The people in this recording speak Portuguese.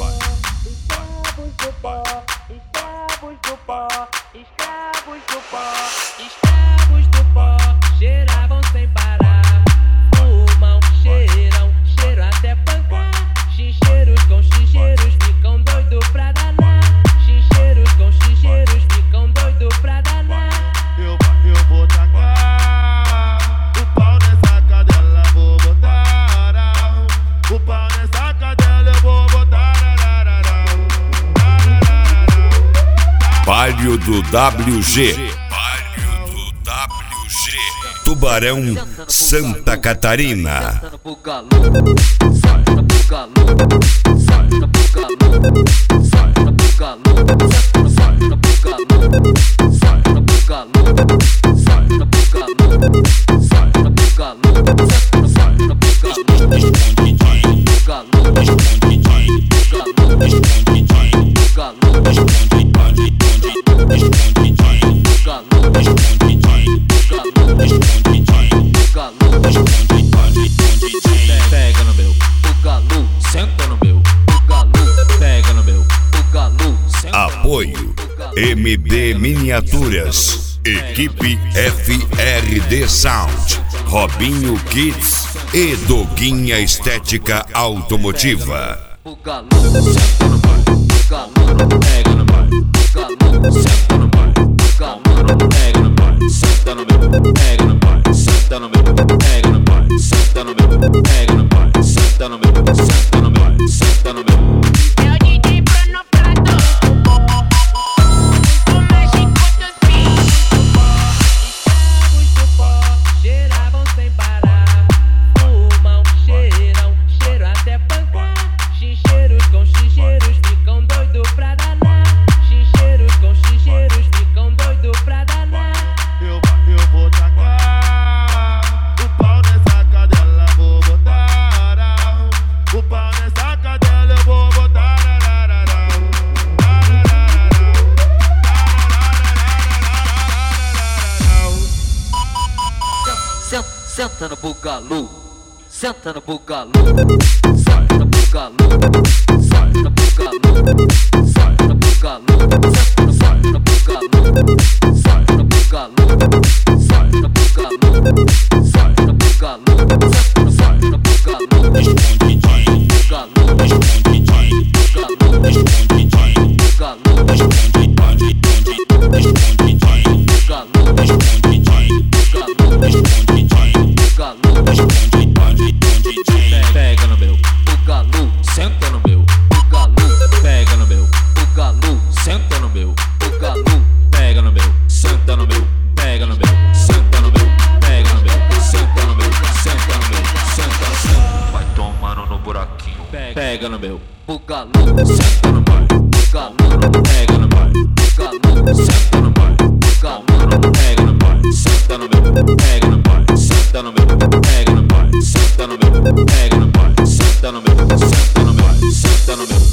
Escravos do pó, cheiravam sem parar. Fumam, cheiram, cheiro até pancar. Chincheiros com chincheiros ficam doido pra danar. Chincheiros com chincheiros ficam doido pra danar. Eu vou tacar o pau nessa cadela, vou botar o pau nessa cadela, eu vou botar. Palio do WG. Tubarão, Santa Catarina. Pega no meu, o galo, senta no meu, o galo, pega no meu, o galo, senta. Apoio MD Miniaturas, equipe FRD Sound, Robinho Kids e Doguinha Estética Automotiva. O galo, senta no meu, o galo, pega no meu, o galo, senta no meu, o galo, pega no meu, senta no meu, pega no meu, senta no meu, pega no meu, senta no meu, pega no meu, senta no meu, senta no meu, senta no meu. É o DJ Bruno Prado. O México dos beats. Escravos do pó, cheiravam sem parar. Fumam, cheiram, cheiro até pancar. Chincheiros com chincheiros ficam doido pra danar. Chincheiros com chincheiros ficam doido pra danar. Eu vou tacar o pau nessa cadela, vou botar o pau nessa cadela, eu vou botar. Senta no bugalu, senta no bugalu, sai no bugalu, sai no bugalu, sai no bugalu, sai no bugalu, sai no bugalu, sai no bugalu, sai no bugalu, sai no bugalu. Responde DJ, bugalu, responde DJ, bugalu, responde DJ, bugalu, responde DJ, responde DJ, bugalu, responde DJ, bugalu, responde DJ. Galo, responde, pega no meu, o galo, senta no meu, o galo, pega no meu, o galo, senta no meu, o galo, pega no meu, senta no meu, pega no meu, senta no meu, pega no meu, senta no meu, senta no meu, senta no meu, vai tomando no buraquinho, pega no meu, o galo, senta no meu, o galo, pega no meu, o galo, senta no meu, o galo, pega no meu, senta no meu, pega no meu, senta no meu, pega no meu, senta no meu, pega no meu, senta no meu, senta no meu, senta no meu.